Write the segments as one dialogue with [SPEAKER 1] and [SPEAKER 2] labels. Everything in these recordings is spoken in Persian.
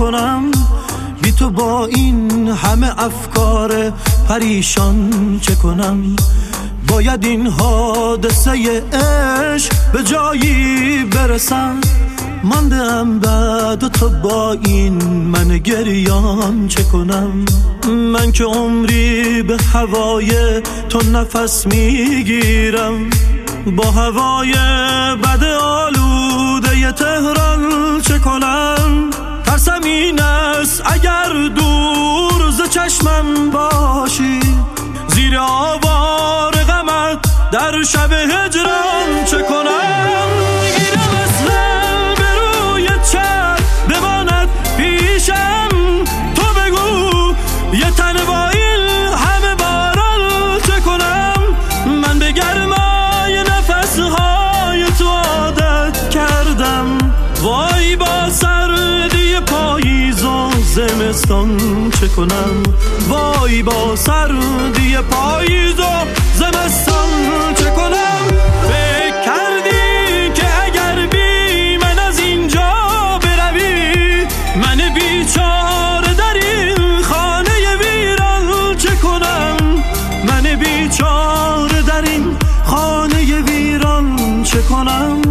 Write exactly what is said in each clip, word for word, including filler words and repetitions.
[SPEAKER 1] کنم؟ بی تو با این همه افکار پریشان چه کنم؟ باید این حادثه عشق به جایی برسم. ماندم بعد تو با این من گریان چه کنم؟ من که عمری به هوای تو نفس میگیرم، با هوای بد آلوده تهران چه کنم؟ ترسم این است اگر دور ز چشمم باشی، زیر آوار غمت در شب هجران چه کنم؟ گیرم اصلا به روی چشم بماند پیشم، تو بگو یه تن با این همه باران چه کنم؟ من به گرمای نفسهای تو عادت کردم، وای با سردی پاییز و زمستان چه کنم؟ وای با سردی پاییز و زمستان چه کنم؟ فکر کردی که اگر بی من از اینجا بروی، من بیچاره در این خانه ویران چه کنم؟ من بیچاره در این خانه ویران چه کنم؟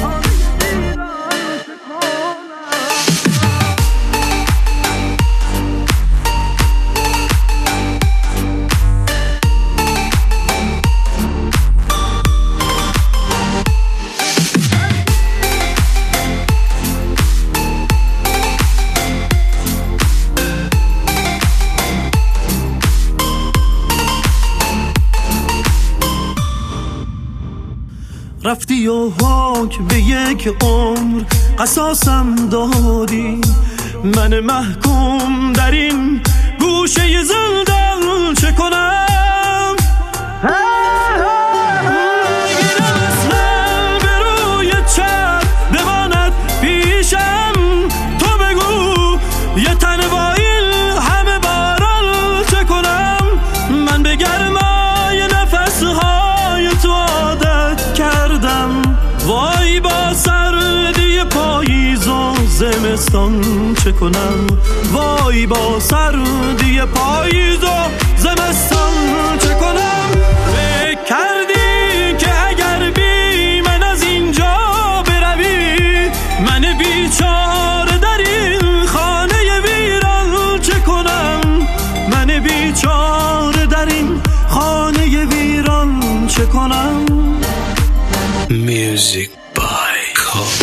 [SPEAKER 1] رفتی و حکم به یک عمر قصاصم دادی، من محکوم در این گوشه زندان چه کنم؟ گیرم اصلا به روی چشم بماند پیشم، تو بگو یه تن با این همه باران چه کنم؟ من به گرمای نفسهای تو عادت کردم، وای با سردی پاییز و زمستان چه کنم؟ وای با سردی پاییز و زمستان چه کنم؟ فکر کردی که اگر بی من از اینجا بروی، من بیچاره در این خانه ویران چه کنم؟ من بیچاره در این خانه ویران چه کنم؟
[SPEAKER 2] Music by Cole.